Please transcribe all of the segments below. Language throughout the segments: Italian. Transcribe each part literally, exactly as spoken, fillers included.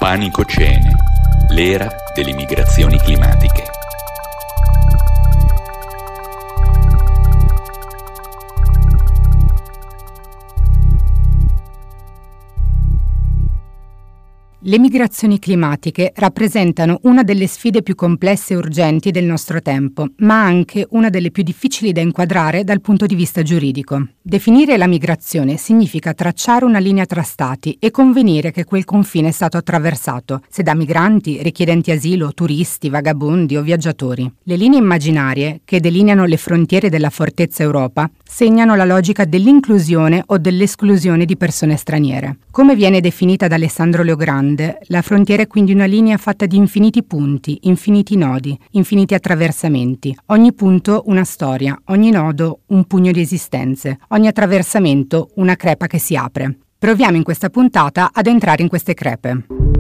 Panicocene, l'era delle migrazioni climatiche. Le migrazioni climatiche rappresentano una delle sfide più complesse e urgenti del nostro tempo, ma anche una delle più difficili da inquadrare dal punto di vista giuridico. Definire la migrazione significa tracciare una linea tra stati e convenire che quel confine è stato attraversato, se da migranti, richiedenti asilo, turisti, vagabondi o viaggiatori. Le linee immaginarie, che delineano le frontiere della fortezza Europa, segnano la logica dell'inclusione o dell'esclusione di persone straniere. Come viene definita da Alessandro Leogrande, la frontiera è quindi una linea fatta di infiniti punti, infiniti nodi, infiniti attraversamenti. Ogni punto una storia, ogni nodo un pugno di esistenze, ogni attraversamento una crepa che si apre. Proviamo in questa puntata ad entrare in queste crepe.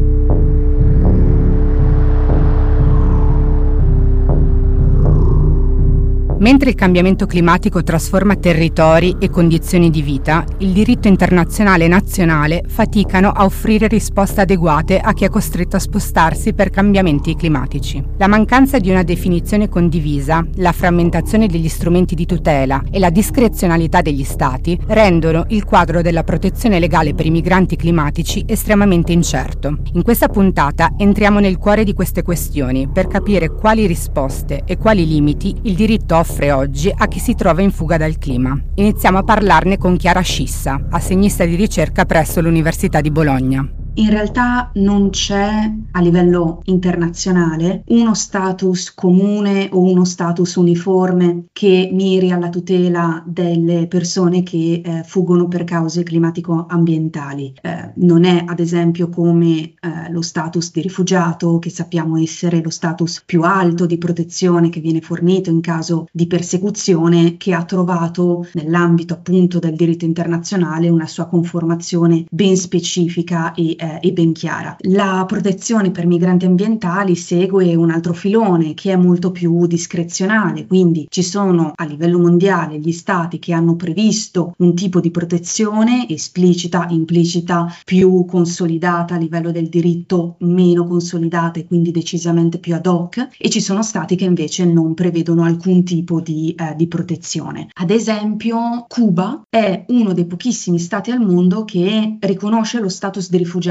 Mentre il cambiamento climatico trasforma territori e condizioni di vita, il diritto internazionale e nazionale faticano a offrire risposte adeguate a chi è costretto a spostarsi per cambiamenti climatici. La mancanza di una definizione condivisa, la frammentazione degli strumenti di tutela e la discrezionalità degli Stati rendono il quadro della protezione legale per i migranti climatici estremamente incerto. In questa puntata entriamo nel cuore di queste questioni per capire quali risposte e quali limiti il diritto offre oggi a chi si trova in fuga dal clima. Iniziamo a parlarne con Chiara Scissa, assegnista di ricerca presso l'Università di Bologna. In realtà non c'è a livello internazionale uno status comune o uno status uniforme che miri alla tutela delle persone che eh, fuggono per cause climatico-ambientali. Eh, non è ad esempio come eh, lo status di rifugiato, che sappiamo essere lo status più alto di protezione che viene fornito in caso di persecuzione, che ha trovato nell'ambito appunto del diritto internazionale una sua conformazione ben specifica e e ben chiara. La protezione per migranti ambientali segue un altro filone che è molto più discrezionale, quindi ci sono a livello mondiale gli stati che hanno previsto un tipo di protezione esplicita, implicita, più consolidata a livello del diritto, meno consolidata e quindi decisamente più ad hoc, e ci sono stati che invece non prevedono alcun tipo di, eh, di protezione. Ad esempio Cuba è uno dei pochissimi stati al mondo che riconosce lo status di rifugiato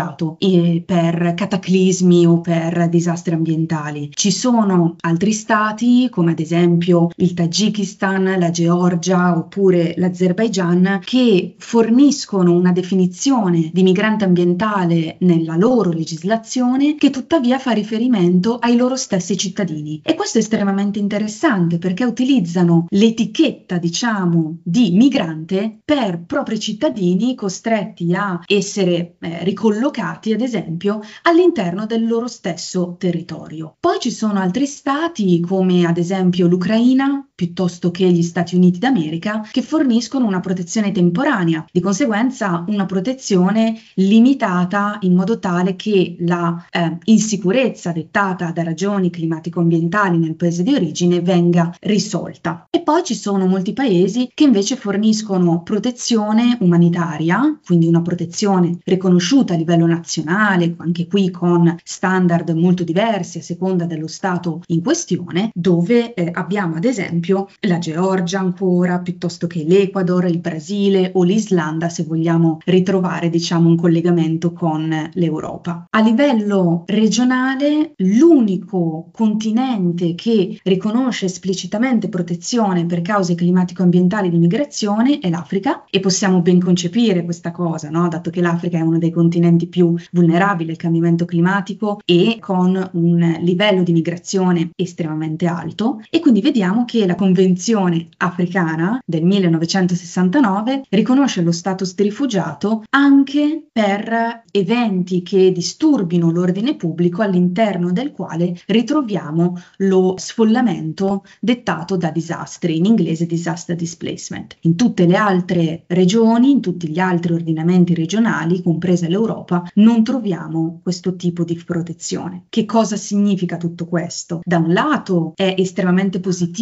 per cataclismi o per disastri ambientali. Ci sono altri stati come ad esempio il Tagikistan, la Georgia oppure l'Azerbaigian che forniscono una definizione di migrante ambientale nella loro legislazione che tuttavia fa riferimento ai loro stessi cittadini. E questo è estremamente interessante perché utilizzano l'etichetta, diciamo, di migrante per propri cittadini costretti a essere eh, ricollocati ad esempio all'interno del loro stesso territorio. Poi ci sono altri stati come ad esempio l'Ucraina piuttosto che gli Stati Uniti d'America che forniscono una protezione temporanea, di conseguenza una protezione limitata in modo tale che la eh, insicurezza dettata da ragioni climatico-ambientali nel paese di origine venga risolta. E poi ci sono molti paesi che invece forniscono protezione umanitaria, quindi una protezione riconosciuta a livello nazionale, anche qui con standard molto diversi a seconda dello stato in questione, dove eh, abbiamo ad esempio la Georgia ancora, piuttosto che l'Ecuador, il Brasile o l'Islanda, se vogliamo ritrovare diciamo un collegamento con l'Europa. A livello regionale l'unico continente che riconosce esplicitamente protezione per cause climatico-ambientali di migrazione è l'Africa, e possiamo ben concepire questa cosa, no? Dato che l'Africa è uno dei continenti più vulnerabili al cambiamento climatico e con un livello di migrazione estremamente alto, e quindi vediamo che la Convenzione africana del millenovecentosessantanove riconosce lo status di rifugiato anche per eventi che disturbino l'ordine pubblico all'interno del quale ritroviamo lo sfollamento dettato da disastri, in inglese disaster displacement. In tutte le altre regioni, in tutti gli altri ordinamenti regionali, compresa l'Europa, non troviamo questo tipo di protezione. Che cosa significa tutto questo? Da un lato è estremamente positivo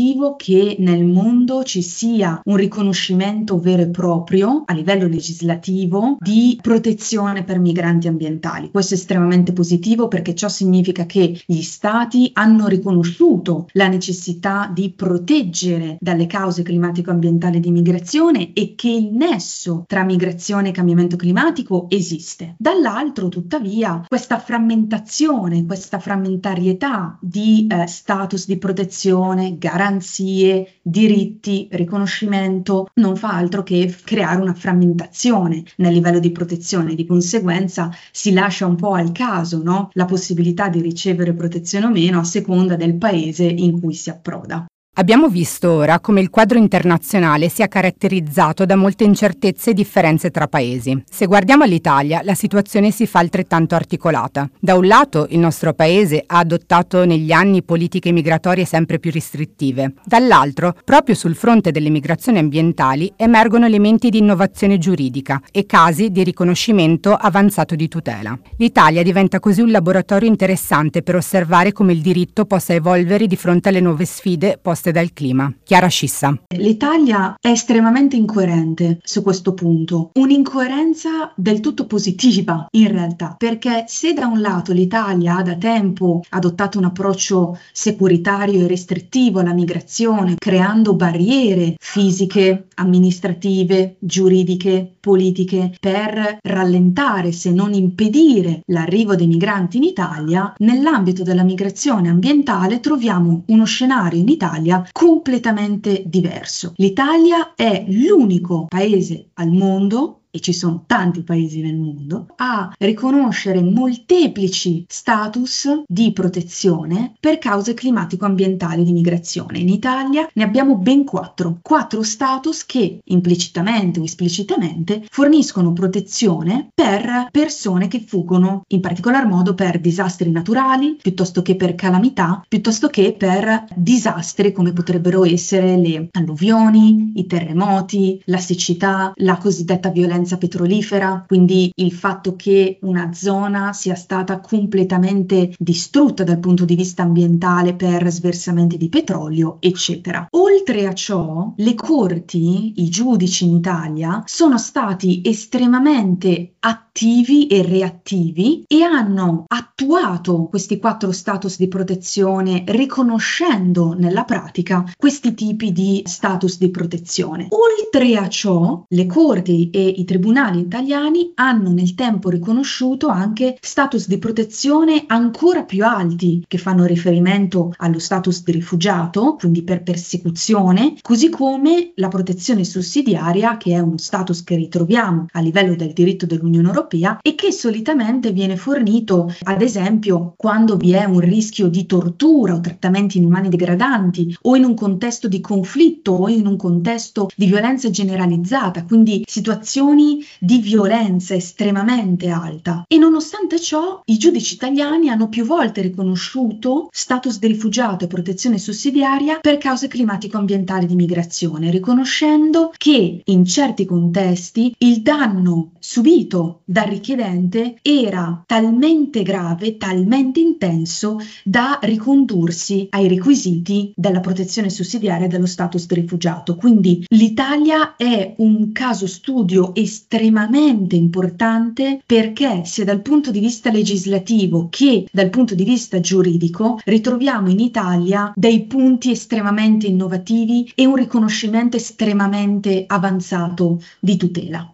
che nel mondo ci sia un riconoscimento vero e proprio a livello legislativo di protezione per migranti ambientali. Questo è estremamente positivo perché ciò significa che gli stati hanno riconosciuto la necessità di proteggere dalle cause climatico-ambientali di migrazione e che il nesso tra migrazione e cambiamento climatico esiste. Dall'altro, tuttavia, questa frammentazione, questa frammentarietà di eh, status di protezione, garanzie, diritti, riconoscimento non fa altro che creare una frammentazione nel livello di protezione. Di conseguenza si lascia un po' al caso, no? La possibilità di ricevere protezione o meno a seconda del paese in cui si approda. Abbiamo visto ora come il quadro internazionale sia caratterizzato da molte incertezze e differenze tra paesi. Se guardiamo all'Italia, la situazione si fa altrettanto articolata. Da un lato, il nostro paese ha adottato negli anni politiche migratorie sempre più restrittive. Dall'altro, proprio sul fronte delle migrazioni ambientali, emergono elementi di innovazione giuridica e casi di riconoscimento avanzato di tutela. L'Italia diventa così un laboratorio interessante per osservare come il diritto possa evolvere di fronte alle nuove sfide poste dal clima. Chiara Scissa. L'Italia è estremamente incoerente su questo punto, un'incoerenza del tutto positiva in realtà, perché se da un lato l'Italia ha da tempo adottato un approccio securitario e restrittivo alla migrazione, creando barriere fisiche, amministrative, giuridiche, politiche per rallentare, se non impedire, l'arrivo dei migranti in Italia, nell'ambito della migrazione ambientale troviamo uno scenario in Italia completamente diverso. L'Italia è l'unico paese al mondo, e ci sono tanti paesi nel mondo, a riconoscere molteplici status di protezione per cause climatico-ambientali di migrazione. In Italia ne abbiamo ben quattro, quattro status che implicitamente o esplicitamente forniscono protezione per persone che fuggono, in particolar modo per disastri naturali, piuttosto che per calamità, piuttosto che per disastri come potrebbero essere le alluvioni, i terremoti, la siccità, la cosiddetta violenza petrolifera, quindi il fatto che una zona sia stata completamente distrutta dal punto di vista ambientale per sversamenti di petrolio, eccetera. Oltre a ciò, le corti, i giudici in Italia sono stati estremamente attivi e reattivi e hanno attuato questi quattro status di protezione riconoscendo nella pratica questi tipi di status di protezione. Oltre a ciò, le corti e i tribunali italiani hanno nel tempo riconosciuto anche status di protezione ancora più alti, che fanno riferimento allo status di rifugiato, quindi per persecuzione, così come la protezione sussidiaria, che è uno status che ritroviamo a livello del diritto dell'Unione Europea e che solitamente viene fornito, ad esempio, quando vi è un rischio di tortura o trattamenti inumani degradanti, o in un contesto di conflitto o in un contesto di violenza generalizzata, quindi situazioni di violenza estremamente alta. E nonostante ciò, i giudici italiani hanno più volte riconosciuto status di rifugiato e protezione sussidiaria per cause climatico-ambientali di migrazione, riconoscendo che in certi contesti il danno subito dal richiedente era talmente grave, talmente intenso da ricondursi ai requisiti della protezione sussidiaria e dello status di rifugiato. Quindi l'Italia è un caso studio estremamente importante, perché sia dal punto di vista legislativo che dal punto di vista giuridico ritroviamo in Italia dei punti estremamente innovativi e un riconoscimento estremamente avanzato di tutela.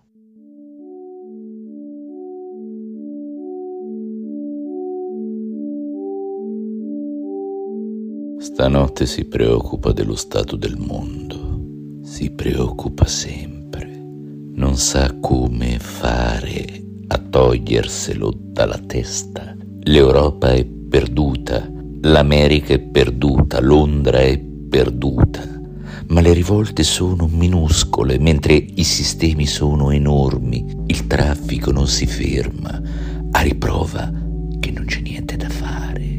Stanotte si preoccupa dello stato del mondo, si preoccupa sempre, non sa come fare a toglierselo dalla testa. L'Europa è perduta, l'America è perduta, Londra è perduta, ma le rivolte sono minuscole, mentre i sistemi sono enormi, il traffico non si ferma, a riprova che non c'è niente da fare.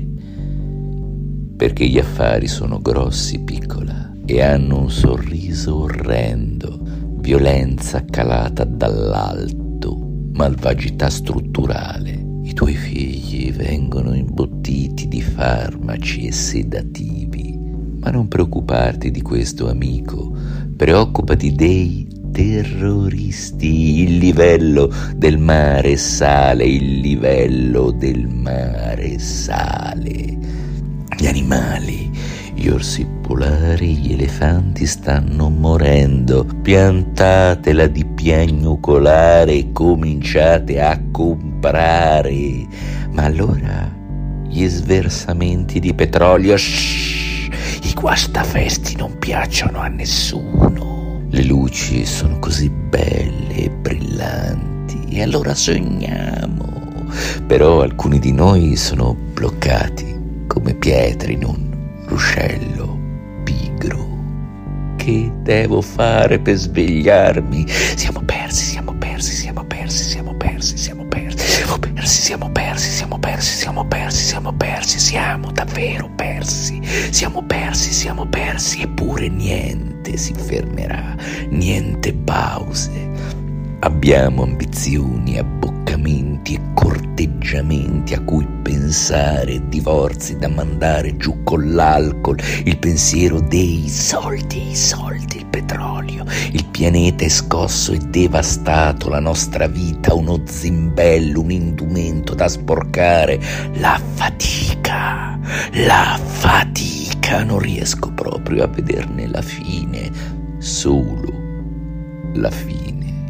Perché gli affari sono grossi, piccola, e hanno un sorriso orrendo, violenza calata dall'alto, malvagità strutturale. I tuoi figli vengono imbottiti di farmaci e sedativi, Ma non preoccuparti di questo, amico, preoccupati dei terroristi. Il livello del mare sale, il livello del mare sale. Gli animali, gli orsi polari, gli elefanti stanno morendo. Piantatela di piagnucolare e cominciate a comprare. Ma allora gli sversamenti di petrolio, shh, i guastafesti non piacciono a nessuno. Le luci sono così belle e brillanti e allora sogniamo. Però alcuni di noi sono bloccati come pietre in un ruscello pigro. Che devo fare per svegliarmi? Siamo persi, siamo persi, siamo persi, siamo persi, siamo persi, siamo persi, siamo persi, siamo persi, siamo persi, siamo persi, siamo davvero persi, siamo persi, siamo persi, eppure niente si fermerà, niente pause. Abbiamo ambizioni, abboccamenti e corteggiamenti a cui pensare, divorzi da mandare giù con l'alcol, il pensiero dei soldi, i soldi, il petrolio. Il pianeta è scosso e devastato, la nostra vita uno zimbello, un indumento da sporcare. La fatica, la fatica, non riesco proprio a vederne la fine, solo la fine.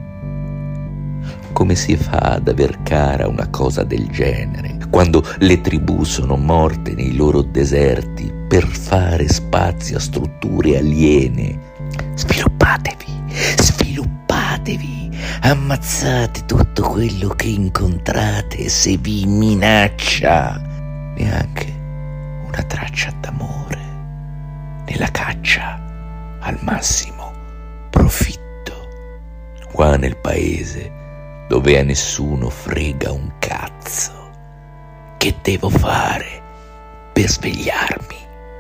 Come si fa ad aver cara una cosa del genere, quando le tribù sono morte nei loro deserti per fare spazio a strutture aliene? Sviluppatevi, sviluppatevi, ammazzate tutto quello che incontrate se vi minaccia. Neanche una traccia d'amore, nella caccia al massimo profitto. Qua nel paese dove a nessuno frega un cazzo. Che devo fare per svegliarmi?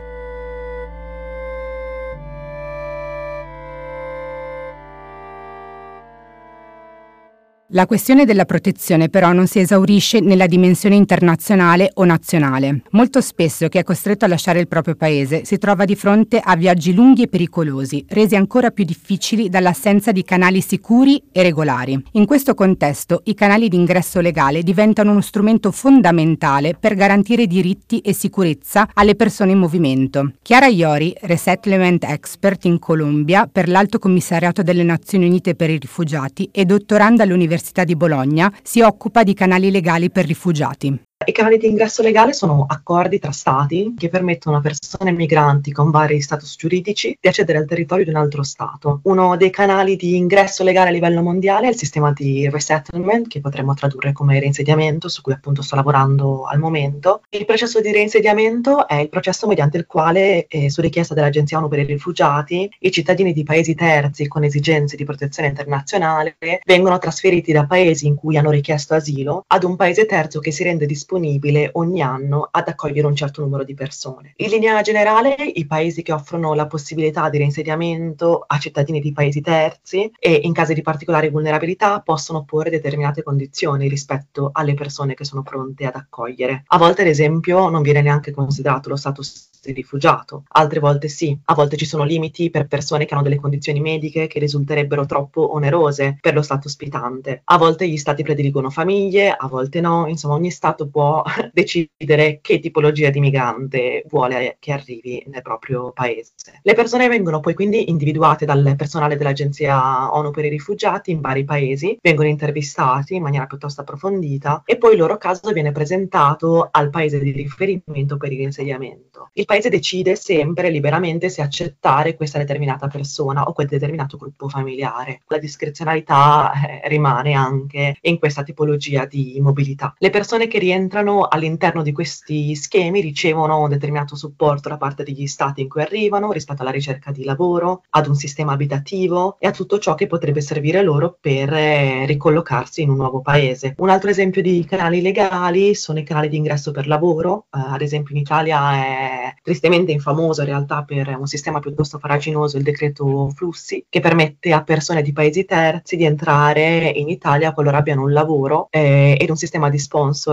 La questione della protezione però non si esaurisce nella dimensione internazionale o nazionale. Molto spesso chi è costretto a lasciare il proprio paese si trova di fronte a viaggi lunghi e pericolosi, resi ancora più difficili dall'assenza di canali sicuri e regolari. In questo contesto, i canali di ingresso legale diventano uno strumento fondamentale per garantire diritti e sicurezza alle persone in movimento. Chiara Iori, resettlement expert in Colombia per l'Alto Commissariato delle Nazioni Unite per i Rifugiati e dottoranda all'Università di Bologna, si occupa di canali legali per rifugiati. I canali di ingresso legale sono accordi tra stati che permettono a persone migranti con vari status giuridici di accedere al territorio di un altro stato. Uno dei canali di ingresso legale a livello mondiale è il sistema di resettlement, che potremmo tradurre come reinsediamento, su cui appunto sto lavorando al momento. Il processo di reinsediamento è il processo mediante il quale, eh, su richiesta dell'Agenzia ONU per i Rifugiati, i cittadini di paesi terzi con esigenze di protezione internazionale vengono trasferiti da paesi in cui hanno richiesto asilo ad un paese terzo che si rende disponibile disponibile ogni anno ad accogliere un certo numero di persone. In linea generale, i paesi che offrono la possibilità di reinsediamento a cittadini di paesi terzi e in casi di particolare vulnerabilità possono porre determinate condizioni rispetto alle persone che sono pronte ad accogliere. A volte, ad esempio, non viene neanche considerato lo status di rifugiato, altre volte sì. A volte ci sono limiti per persone che hanno delle condizioni mediche che risulterebbero troppo onerose per lo stato ospitante. A volte gli stati prediligono famiglie, a volte no. Insomma, ogni stato può decidere che tipologia di migrante vuole che arrivi nel proprio paese. Le persone vengono poi quindi individuate dal personale dell'Agenzia ONU per i Rifugiati in vari paesi, vengono intervistati in maniera piuttosto approfondita e poi il loro caso viene presentato al paese di riferimento per il reinsediamento. Il paese decide sempre liberamente se accettare questa determinata persona o quel determinato gruppo familiare. La discrezionalità eh, rimane anche in questa tipologia di mobilità. Le persone che rientrano all'interno di questi schemi ricevono un determinato supporto da parte degli stati in cui arrivano rispetto alla ricerca di lavoro, ad un sistema abitativo e a tutto ciò che potrebbe servire loro per eh, ricollocarsi in un nuovo paese. Un altro esempio di canali legali sono i canali di ingresso per lavoro. Eh, ad esempio in Italia è tristemente infamoso in realtà per un sistema piuttosto farraginoso, il decreto flussi, che permette a persone di paesi terzi di entrare in Italia qualora abbiano un lavoro eh, ed un sistema di sponsor da parte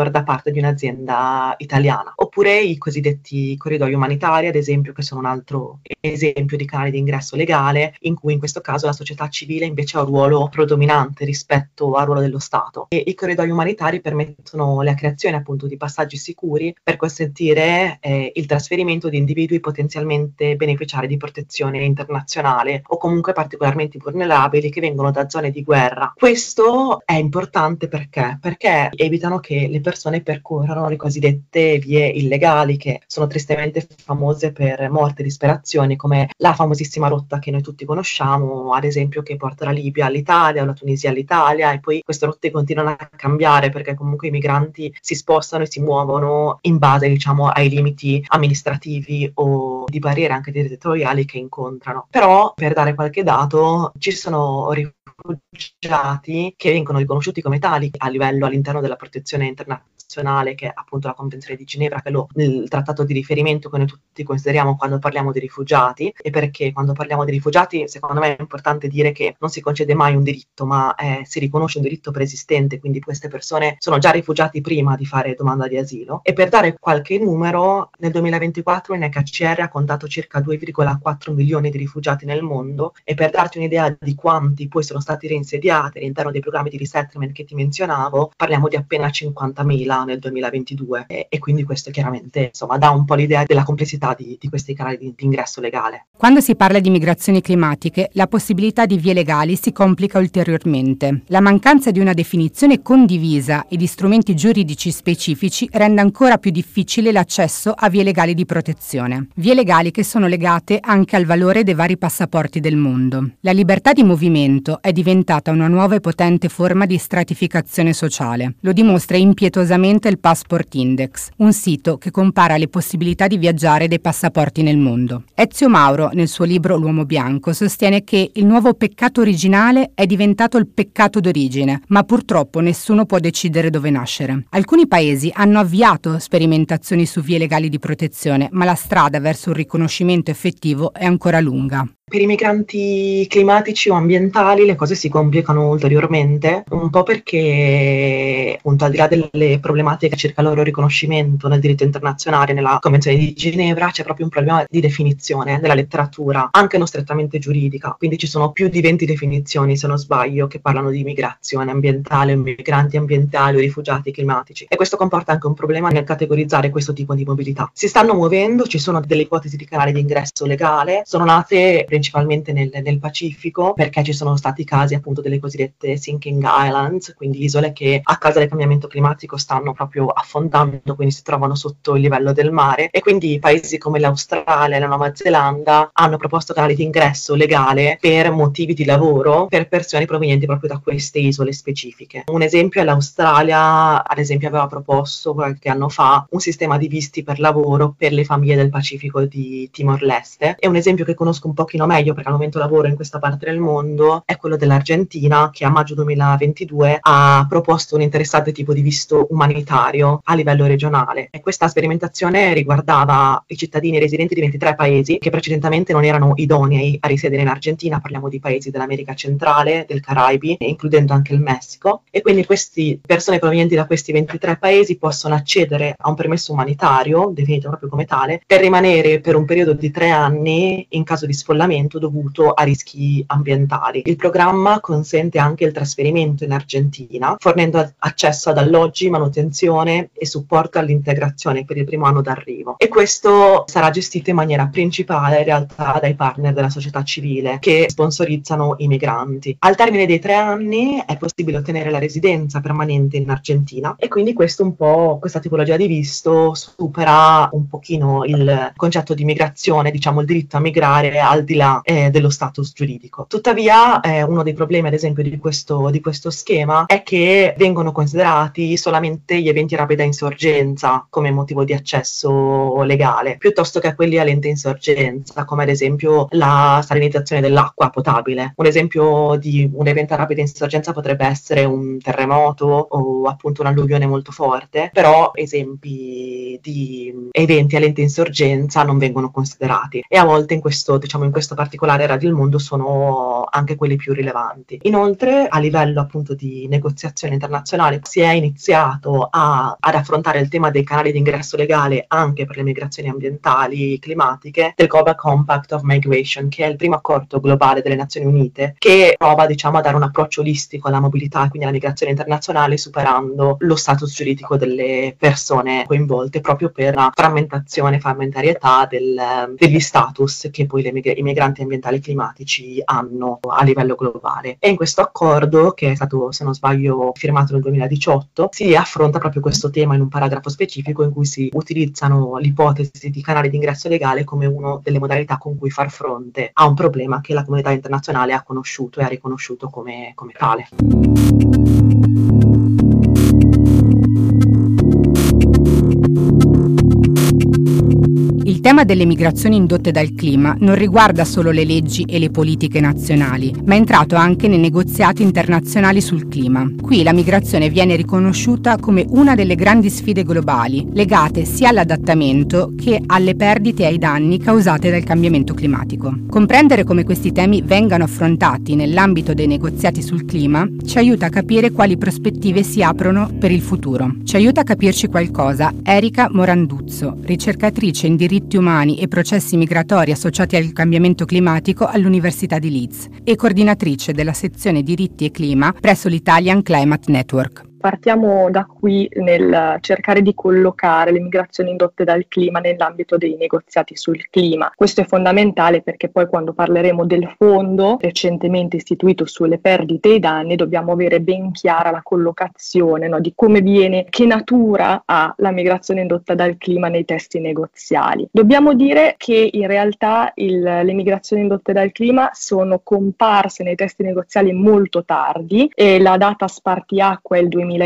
parte di un'azienda italiana. Oppure i cosiddetti corridoi umanitari, ad esempio, che sono un altro esempio di canali di ingresso legale, in cui in questo caso la società civile invece ha un ruolo predominante rispetto al ruolo dello Stato. E i corridoi umanitari permettono la creazione appunto di passaggi sicuri per consentire eh, il trasferimento di individui potenzialmente beneficiari di protezione internazionale o comunque particolarmente vulnerabili che vengono da zone di guerra. Questo è importante perché? Perché evitano che le persone percorrano le cosiddette vie illegali, che sono tristemente famose per morte e disperazioni, come la famosissima rotta che noi tutti conosciamo, ad esempio, che porta la Libia all'Italia o la Tunisia all'Italia, e poi queste rotte continuano a cambiare perché comunque i migranti si spostano e si muovono in base, diciamo, ai limiti amministrativi o di barriere anche territoriali che incontrano. Però, per dare qualche dato, ci sono rifugiati che vengono riconosciuti come tali a livello all'interno della protezione internazionale, che è appunto la Convenzione di Ginevra, che è lo, il trattato di riferimento che noi tutti consideriamo quando parliamo di rifugiati. E perché quando parliamo di rifugiati, secondo me è importante dire che non si concede mai un diritto, ma eh, si riconosce un diritto preesistente, quindi queste persone sono già rifugiati prima di fare domanda di asilo. E per dare qualche numero, nel duemilaventiquattro l'U N H C R ha contato circa due virgola quattro milioni di rifugiati nel mondo, e per darti un'idea di quanti poi sono stati reinsediati all'interno dei programmi di resettlement che ti menzionavo, parliamo di appena cinquantamila nel duemilaventidue, e, e quindi questo chiaramente, insomma, dà un po' l'idea della complessità di, di questi canali di, di ingresso legale. Quando si parla di migrazioni climatiche, la possibilità di vie legali si complica ulteriormente. La mancanza di una definizione condivisa e di strumenti giuridici specifici rende ancora più difficile l'accesso a vie legali di protezione. Vie legali che sono legate anche al valore dei vari passaporti del mondo. La libertà di movimento è diventata una nuova e potente forma di stratificazione sociale. Lo dimostra impietosamente il Passport Index, un sito che compara le possibilità di viaggiare dei passaporti nel mondo. Ezio Mauro, nel suo libro L'uomo bianco, sostiene che il nuovo peccato originale è diventato il peccato d'origine, ma purtroppo nessuno può decidere dove nascere. Alcuni paesi hanno avviato sperimentazioni su vie legali di protezione, ma la strada verso un riconoscimento effettivo è ancora lunga. Per i migranti climatici o ambientali le cose si complicano ulteriormente, un po' perché, appunto, al di là delle problematiche circa il loro riconoscimento nel diritto internazionale, nella Convenzione di Ginevra, c'è proprio un problema di definizione della letteratura, anche non strettamente giuridica. Quindi ci sono più di venti definizioni, se non sbaglio, che parlano di migrazione ambientale, migranti ambientali o rifugiati climatici. E questo comporta anche un problema nel categorizzare questo tipo di mobilità. Si stanno muovendo, ci sono delle ipotesi di canali di ingresso legale, sono nate principalmente nel, nel Pacifico, perché ci sono stati casi appunto delle cosiddette sinking islands, quindi isole che a causa del cambiamento climatico stanno proprio affondando, quindi si trovano sotto il livello del mare, e quindi paesi come l'Australia e la Nuova Zelanda hanno proposto canali di ingresso legale per motivi di lavoro per persone provenienti proprio da queste isole specifiche. Un esempio è l'Australia, ad esempio, aveva proposto qualche anno fa un sistema di visti per lavoro per le famiglie del Pacifico di Timor-Leste, e un esempio che conosco un pochino meglio perché al momento lavoro in questa parte del mondo è quello dell'Argentina, che a maggio duemilaventidue ha proposto un interessante tipo di visto umanitario a livello regionale, e questa sperimentazione riguardava i cittadini residenti di ventitré paesi che precedentemente non erano idonei a risiedere in Argentina. Parliamo di paesi dell'America centrale, del Caraibi, includendo anche il Messico, e quindi queste persone provenienti da questi ventitré paesi possono accedere a un permesso umanitario, definito proprio come tale, per rimanere per un periodo di tre anni in caso di sfollamento dovuto a rischi ambientali. Il programma consente anche il trasferimento in Argentina, fornendo accesso ad alloggi, manutenzione e supporto all'integrazione per il primo anno d'arrivo. E questo sarà gestito in maniera principale in realtà dai partner della società civile che sponsorizzano i migranti. Al termine dei tre anni è possibile ottenere la residenza permanente in Argentina, e quindi questo un po', questa tipologia di visto supera un pochino il concetto di migrazione, diciamo il diritto a migrare al di là Eh, dello status giuridico. Tuttavia, eh, uno dei problemi, ad esempio, di questo, di questo schema è che vengono considerati solamente gli eventi a rapida insorgenza come motivo di accesso legale, piuttosto che quelli a lenta insorgenza, come ad esempio la salinizzazione dell'acqua potabile. Un esempio di un evento a rapida insorgenza potrebbe essere un terremoto o appunto un'alluvione molto forte, però esempi di eventi a lenta insorgenza non vengono considerati, e a volte in questo, diciamo, in questo particolare area del mondo sono anche quelli più rilevanti. Inoltre, a livello appunto di negoziazione internazionale, si è iniziato a, ad affrontare il tema dei canali di ingresso legale anche per le migrazioni ambientali, climatiche, del Global Compact of Migration, che è il primo accordo globale delle Nazioni Unite, che prova, diciamo, a dare un approccio olistico alla mobilità e quindi alla migrazione internazionale, superando lo status giuridico delle persone coinvolte, proprio per la frammentazione, frammentarietà del, degli status che poi le mig- i migranti ambientali e climatici hanno a livello globale. E in questo accordo, che è stato, se non sbaglio, firmato nel duemiladiciotto, si affronta proprio questo tema in un paragrafo specifico in cui si utilizzano l'ipotesi di canali di ingresso legale come una delle modalità con cui far fronte a un problema che la comunità internazionale ha conosciuto e ha riconosciuto come, come tale. Il tema delle migrazioni indotte dal clima non riguarda solo le leggi e le politiche nazionali, ma è entrato anche nei negoziati internazionali sul clima. Qui la migrazione viene riconosciuta come una delle grandi sfide globali, legate sia all'adattamento che alle perdite e ai danni causate dal cambiamento climatico. Comprendere come questi temi vengano affrontati nell'ambito dei negoziati sul clima ci aiuta a capire quali prospettive si aprono per il futuro. Ci aiuta a capirci qualcosa Erika Moranduzzo, ricercatrice in diritti umani e processi migratori associati al cambiamento climatico all'Università di Leeds e coordinatrice della sezione diritti e clima presso l'Italian Climate Network. Partiamo da qui nel cercare di collocare le migrazioni indotte dal clima nell'ambito dei negoziati sul clima. Questo è fondamentale perché poi quando parleremo del fondo recentemente istituito sulle perdite e i danni dobbiamo avere ben chiara la collocazione, no, di come viene, che natura ha la migrazione indotta dal clima nei testi negoziali. Dobbiamo dire che in realtà il, le migrazioni indotte dal clima sono comparse nei testi negoziali molto tardi e la data spartiacque è il duemiladieci,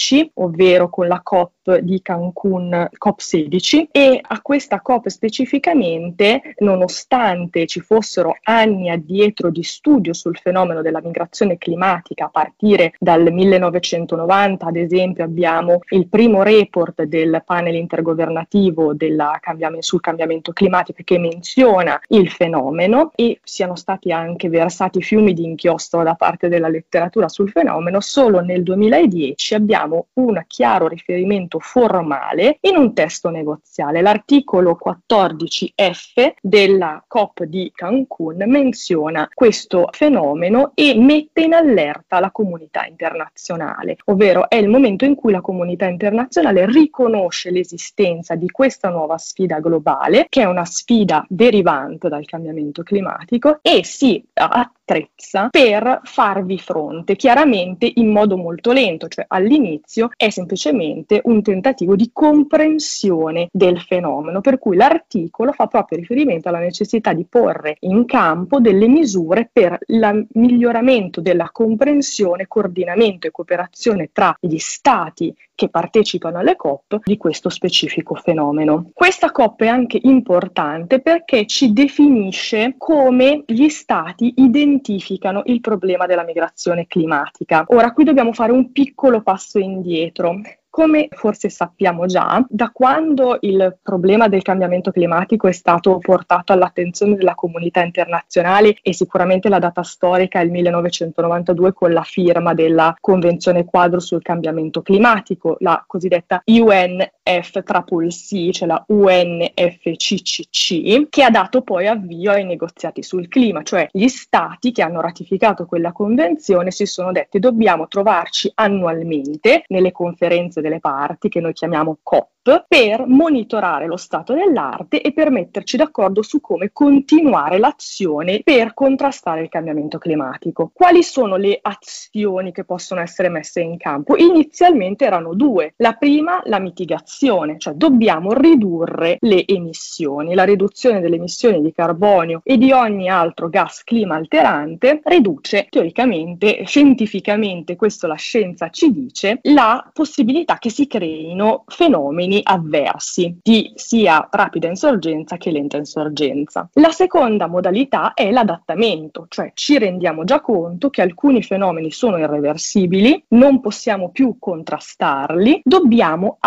ovvero con la COP di Cancun, COP sedici, e a questa COP specificamente, nonostante ci fossero anni addietro di studio sul fenomeno della migrazione climatica, a partire dal millenovecentonovanta, ad esempio, abbiamo il primo report del panel intergovernativo della cambiamento, sul cambiamento climatico che menziona il fenomeno, e siano stati anche versati fiumi di inchiostro da parte della letteratura sul fenomeno. Solo nel duemiladieci abbiamo un chiaro riferimento formale in un testo negoziale. L'articolo quattordici F della COP di Cancun menziona questo fenomeno e mette in allerta la comunità internazionale, ovvero è il momento in cui la comunità internazionale riconosce l'esistenza di questa nuova sfida globale, che è una sfida derivante dal cambiamento climatico, e si attrezza per farvi fronte, chiaramente in modo molto lento, cioè all'inizio è semplicemente un tentativo di comprensione del fenomeno, per cui l'articolo fa proprio riferimento alla necessità di porre in campo delle misure per il miglioramento della comprensione, coordinamento e cooperazione tra gli stati che partecipano alle COP di questo specifico fenomeno. Questa COP è anche importante perché ci definisce come gli stati identificano il problema della migrazione climatica. Ora, qui dobbiamo fare un piccolo passo indietro. Come forse sappiamo già, da quando il problema del cambiamento climatico è stato portato all'attenzione della comunità internazionale, e sicuramente la data storica è il millenovecentonovantadue con la firma della Convenzione Quadro sul cambiamento climatico, la cosiddetta U N F C C C, cioè la U N F C C C, che ha dato poi avvio ai negoziati sul clima, cioè gli stati che hanno ratificato quella convenzione si sono detti: dobbiamo trovarci annualmente nelle conferenze delle parti, che noi chiamiamo COP, per monitorare lo stato dell'arte e per metterci d'accordo su come continuare l'azione per contrastare il cambiamento climatico. Quali sono le azioni che possono essere messe in campo? Inizialmente erano due. La prima, la mitigazione, cioè dobbiamo ridurre le emissioni. La riduzione delle emissioni di carbonio e di ogni altro gas clima alterante riduce teoricamente, scientificamente, questo la scienza ci dice, la possibilità che si creino fenomeni avversi di sia rapida insorgenza che lenta insorgenza. La seconda modalità è l'adattamento, cioè ci rendiamo già conto che alcuni fenomeni sono irreversibili, non possiamo più contrastarli, dobbiamo adattarci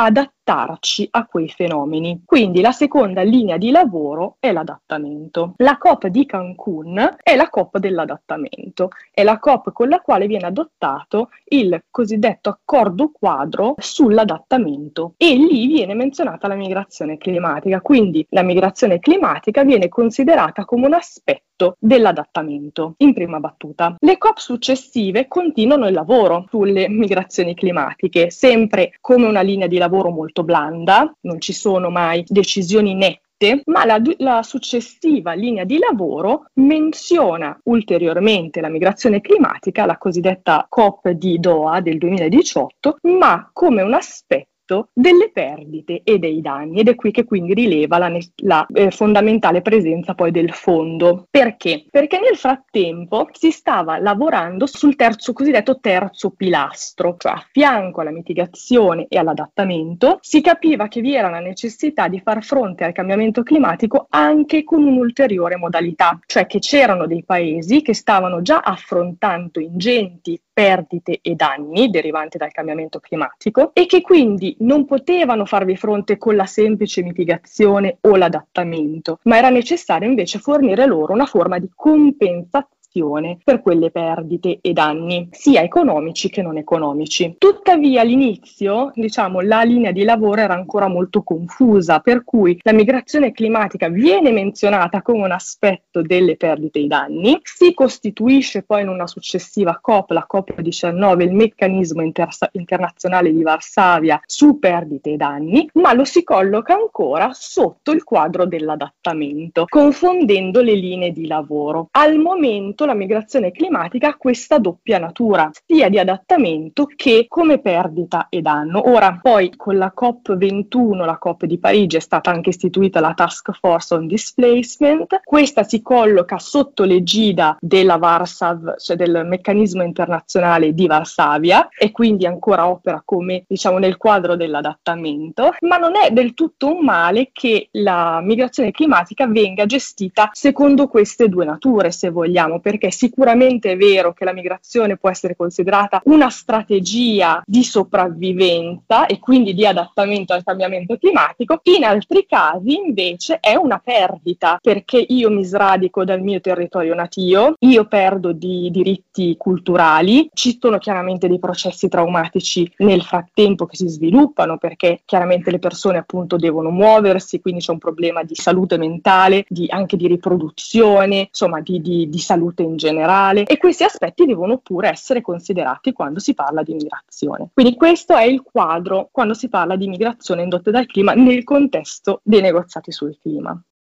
adattarci a quei fenomeni. Quindi la seconda linea di lavoro è l'adattamento. La COP di Cancun è la COP dell'adattamento, è la COP con la quale viene adottato il cosiddetto accordo quadro sull'adattamento e lì viene menzionata la migrazione climatica, quindi la migrazione climatica viene considerata come un aspetto dell'adattamento in prima battuta. Le COP successive continuano il lavoro sulle migrazioni climatiche, sempre come una linea di lavoro molto blanda, non ci sono mai decisioni nette, ma la, la successiva linea di lavoro menziona ulteriormente la migrazione climatica, la cosiddetta COP di Doha del duemiladiciotto, ma come un aspetto delle perdite e dei danni, ed è qui che quindi rileva la, la eh, fondamentale presenza poi del fondo. Perché? Perché nel frattempo si stava lavorando sul terzo cosiddetto terzo pilastro, cioè a fianco alla mitigazione e all'adattamento si capiva che vi era la necessità di far fronte al cambiamento climatico anche con un'ulteriore modalità, cioè che c'erano dei paesi che stavano già affrontando ingenti perdite e danni derivanti dal cambiamento climatico e che quindi non potevano farvi fronte con la semplice mitigazione o l'adattamento, ma era necessario invece fornire loro una forma di compensazione per quelle perdite e danni, sia economici che non economici. Tuttavia all'inizio, diciamo, la linea di lavoro era ancora molto confusa, per cui la migrazione climatica viene menzionata come un aspetto delle perdite e danni, si costituisce poi in una successiva COP, la COP diciannove, il meccanismo inter- internazionale di Varsavia su perdite e danni, ma lo si colloca ancora sotto il quadro dell'adattamento, confondendo le linee di lavoro. Al momento la migrazione climatica ha questa doppia natura, sia di adattamento che come perdita e danno. Ora, poi con la COP ventuno, la COP di Parigi, è stata anche istituita la Task Force on Displacement. Questa si colloca sotto l'egida della Varsav, cioè del meccanismo internazionale di Varsavia, e quindi ancora opera come, diciamo, nel quadro dell'adattamento, ma non è del tutto un male che la migrazione climatica venga gestita secondo queste due nature, se vogliamo, perché sicuramente è vero che la migrazione può essere considerata una strategia di sopravvivenza e quindi di adattamento al cambiamento climatico, in altri casi invece è una perdita, perché io mi sradico dal mio territorio natio, io perdo di diritti culturali, ci sono chiaramente dei processi traumatici nel frattempo che si sviluppano, perché chiaramente le persone appunto devono muoversi, quindi c'è un problema di salute mentale, di, anche di riproduzione, insomma di, di, di salute in generale, e questi aspetti devono pure essere considerati quando si parla di migrazione. Quindi questo è il quadro quando si parla di migrazione indotta dal clima nel contesto dei negoziati sul clima.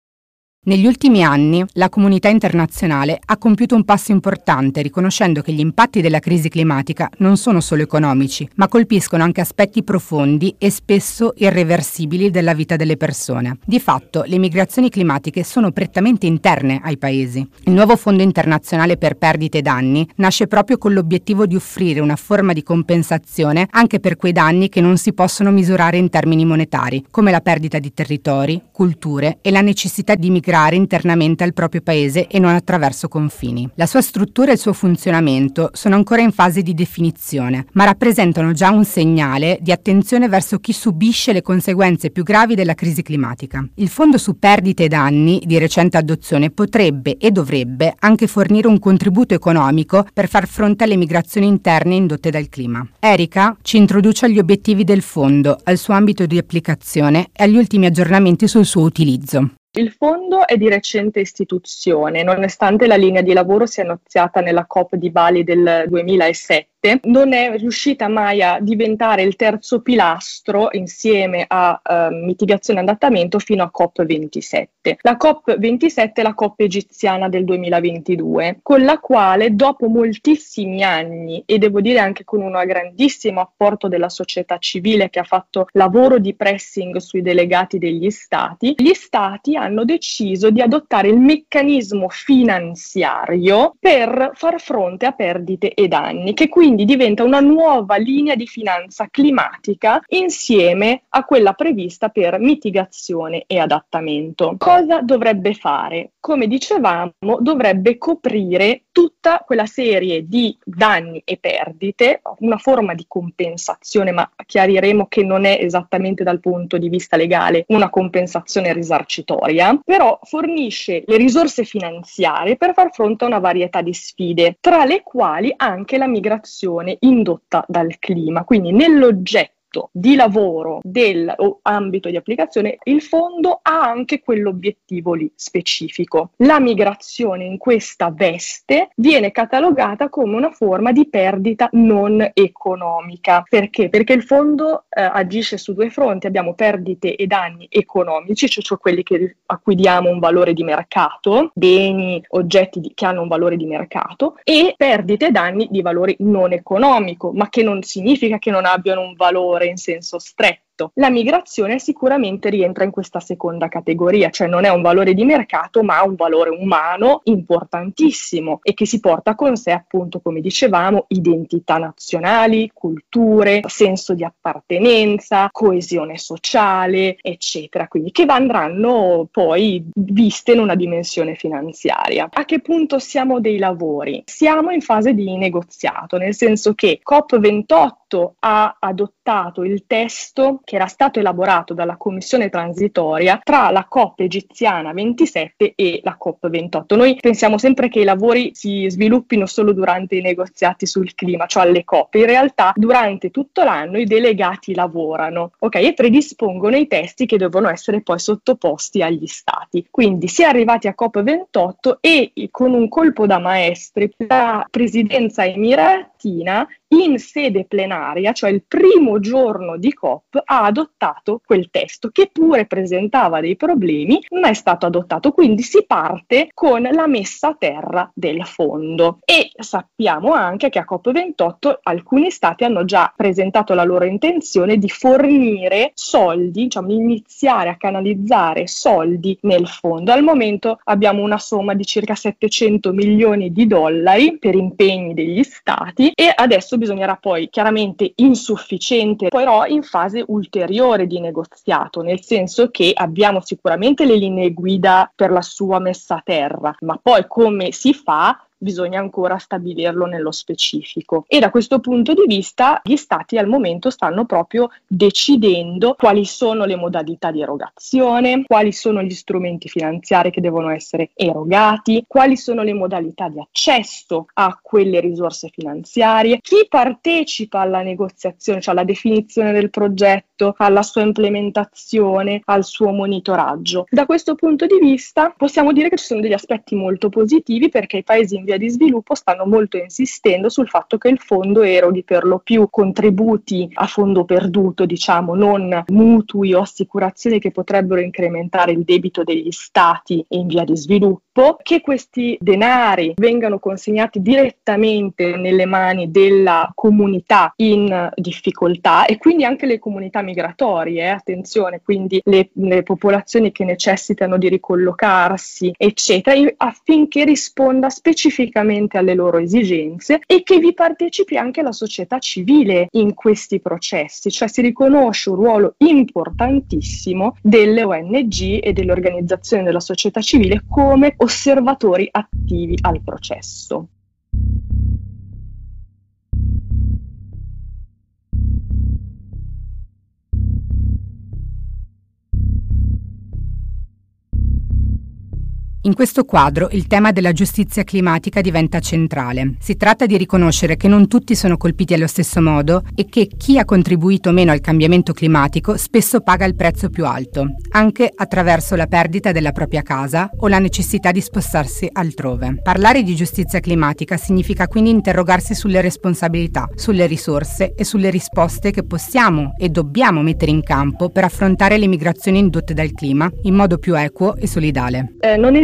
Negli ultimi anni la comunità internazionale ha compiuto un passo importante riconoscendo che gli impatti della crisi climatica non sono solo economici, ma colpiscono anche aspetti profondi e spesso irreversibili della vita delle persone. Di fatto, le migrazioni climatiche sono prettamente interne ai paesi. Il nuovo Fondo internazionale per perdite e danni nasce proprio con l'obiettivo di offrire una forma di compensazione anche per quei danni che non si possono misurare in termini monetari, come la perdita di territori, culture e la necessità di migrare internamente al proprio paese e non attraverso confini. La sua struttura e il suo funzionamento sono ancora in fase di definizione, ma rappresentano già un segnale di attenzione verso chi subisce le conseguenze più gravi della crisi climatica. Il Fondo su perdite e danni, di recente adozione, potrebbe e dovrebbe anche fornire un contributo economico per far fronte alle migrazioni interne indotte dal clima. Erika ci introduce agli obiettivi del fondo, al suo ambito di applicazione e agli ultimi aggiornamenti sul suo utilizzo. Il fondo è di recente istituzione, nonostante la linea di lavoro sia iniziata nella COP di Bali del duemilasette. Non è riuscita mai a diventare il terzo pilastro insieme a eh, mitigazione e adattamento fino a COP ventisette. La COP ventisette è la COP egiziana del duemilaventidue, con la quale dopo moltissimi anni, e devo dire anche con un grandissimo apporto della società civile che ha fatto lavoro di pressing sui delegati degli stati, gli stati hanno deciso di adottare il meccanismo finanziario per far fronte a perdite e danni, che quindi quindi diventa una nuova linea di finanza climatica insieme a quella prevista per mitigazione e adattamento. Cosa dovrebbe fare? Come dicevamo, dovrebbe coprire tutta quella serie di danni e perdite, una forma di compensazione, ma chiariremo che non è esattamente dal punto di vista legale una compensazione risarcitoria, però fornisce le risorse finanziarie per far fronte a una varietà di sfide, tra le quali anche la migrazione indotta dal clima. Quindi nell'oggetto di lavoro dell'ambito di applicazione, il fondo ha anche quell'obiettivo lì specifico. La migrazione in questa veste viene catalogata come una forma di perdita non economica. Perché? Perché il fondo eh, agisce su due fronti. Abbiamo perdite e danni economici, cioè, cioè quelli che, a cui diamo un valore di mercato, beni, oggetti di, che hanno un valore di mercato, e perdite e danni di valore non economico, ma che non significa che non abbiano un valore in senso stretto. La migrazione sicuramente rientra in questa seconda categoria, cioè non è un valore di mercato ma ha un valore umano importantissimo e che si porta con sé, appunto, come dicevamo, identità nazionali, culture, senso di appartenenza, coesione sociale, eccetera, quindi che andranno poi viste in una dimensione finanziaria. A che punto siamo dei lavori? Siamo in fase di negoziato, nel senso che COP ventotto ha adottato il testo che era stato elaborato dalla commissione transitoria tra la COP egiziana ventisette e la COP ventotto. Noi pensiamo sempre che i lavori si sviluppino solo durante i negoziati sul clima, cioè alle COP. In realtà durante tutto l'anno i delegati lavorano, ok, e predispongono i testi che devono essere poi sottoposti agli stati. Quindi si è arrivati a COP ventotto e con un colpo da maestri la presidenza emiratina in sede plenaria, cioè il primo giorno di COP, ha adottato quel testo che pure presentava dei problemi, ma è stato adottato. Quindi si parte con la messa a terra del fondo e sappiamo anche che a COP ventotto alcuni stati hanno già presentato la loro intenzione di fornire soldi, diciamo iniziare a canalizzare soldi nel fondo. Al momento abbiamo una somma di circa settecento milioni di dollari per impegni degli stati e adesso bisognerà poi, chiaramente insufficiente, però in fase ulteriore di negoziato, nel senso che abbiamo sicuramente le linee guida per la sua messa a terra, ma poi come si fa bisogna ancora stabilirlo nello specifico. E da questo punto di vista gli stati al momento stanno proprio decidendo quali sono le modalità di erogazione, quali sono gli strumenti finanziari che devono essere erogati, quali sono le modalità di accesso a quelle risorse finanziarie, chi partecipa alla negoziazione, cioè alla definizione del progetto, alla sua implementazione, al suo monitoraggio. Da questo punto di vista possiamo dire che ci sono degli aspetti molto positivi, perché i paesi in via di sviluppo stanno molto insistendo sul fatto che il fondo eroghi per lo più contributi a fondo perduto, diciamo, non mutui o assicurazioni che potrebbero incrementare il debito degli stati in via di sviluppo, che questi denari vengano consegnati direttamente nelle mani della comunità in difficoltà e quindi anche le comunità migratorie, eh, attenzione, quindi le, le popolazioni che necessitano di ricollocarsi, eccetera, affinché risponda specificamente alle loro esigenze e che vi partecipi anche la società civile in questi processi, cioè si riconosce un ruolo importantissimo delle O N G e delle organizzazioni della società civile come osservatori attivi al processo. In questo quadro il tema della giustizia climatica diventa centrale. Si tratta di riconoscere che non tutti sono colpiti allo stesso modo e che chi ha contribuito meno al cambiamento climatico spesso paga il prezzo più alto, anche attraverso la perdita della propria casa o la necessità di spostarsi altrove. Parlare di giustizia climatica significa quindi interrogarsi sulle responsabilità, sulle risorse e sulle risposte che possiamo e dobbiamo mettere in campo per affrontare le migrazioni indotte dal clima in modo più equo e solidale. Eh, non esiste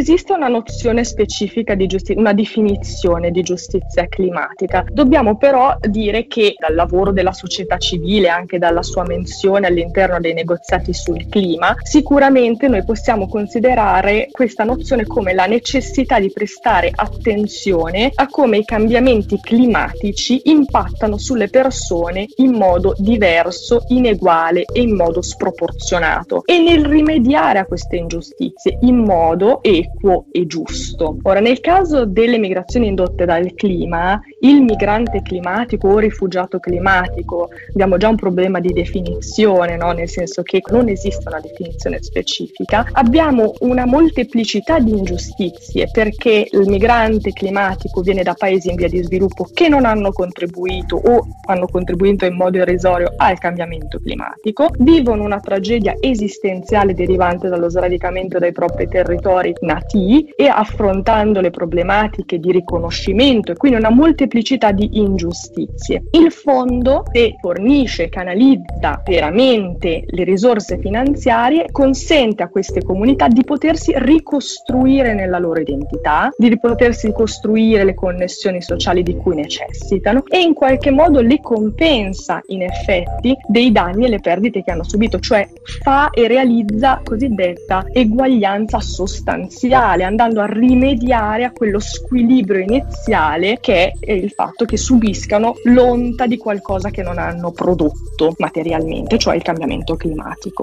esiste una nozione specifica di giustizia, una definizione di giustizia climatica. Dobbiamo però dire che dal lavoro della società civile, anche dalla sua menzione all'interno dei negoziati sul clima, sicuramente noi possiamo considerare questa nozione come la necessità di prestare attenzione a come i cambiamenti climatici impattano sulle persone in modo diverso, ineguale e in modo sproporzionato, e nel rimediare a queste ingiustizie in modo equo e giusto. Ora, nel caso delle migrazioni indotte dal clima, il migrante climatico o rifugiato climatico, abbiamo già un problema di definizione, no? Nel senso che non esiste una definizione specifica. Abbiamo una molteplicità di ingiustizie perché il migrante climatico viene da paesi in via di sviluppo che non hanno contribuito o hanno contribuito in modo irrisorio al cambiamento climatico, vivono una tragedia esistenziale derivante dallo sradicamento dai propri territori nativi e affrontando le problematiche di riconoscimento e quindi una molteplicità di ingiustizie. Il fondo, se fornisce, canalizza veramente le risorse finanziarie, consente a queste comunità di potersi ricostruire nella loro identità, di potersi ricostruire le connessioni sociali di cui necessitano e in qualche modo le compensa in effetti dei danni e le perdite che hanno subito, cioè fa e realizza cosiddetta eguaglianza sostanziale, andando a rimediare a quello squilibrio iniziale che è il fatto che subiscano l'onta di qualcosa che non hanno prodotto materialmente, cioè il cambiamento climatico.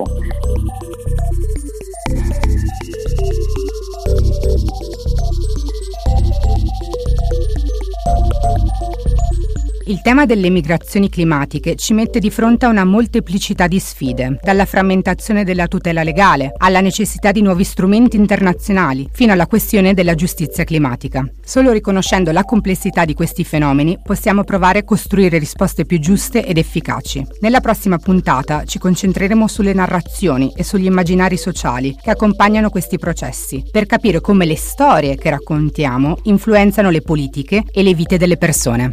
Il tema delle migrazioni climatiche ci mette di fronte a una molteplicità di sfide, dalla frammentazione della tutela legale, alla necessità di nuovi strumenti internazionali, fino alla questione della giustizia climatica. Solo riconoscendo la complessità di questi fenomeni possiamo provare a costruire risposte più giuste ed efficaci. Nella prossima puntata ci concentreremo sulle narrazioni e sugli immaginari sociali che accompagnano questi processi, per capire come le storie che raccontiamo influenzano le politiche e le vite delle persone.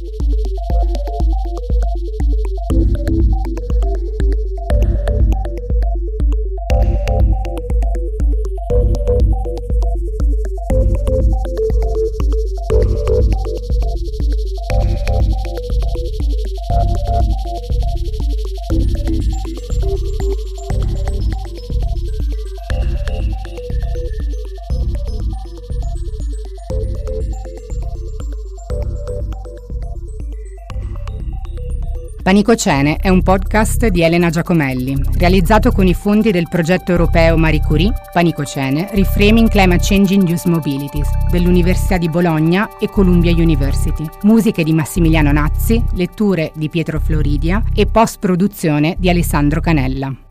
Panicocene è un podcast di Elena Giacomelli, realizzato con i fondi del progetto europeo Marie Curie, Panicocene, Reframing Climate Change in Youth Mobilities, dell'Università di Bologna e Columbia University. Musiche di Massimiliano Nazzi, letture di Pietro Floridia e post-produzione di Alessandro Canella.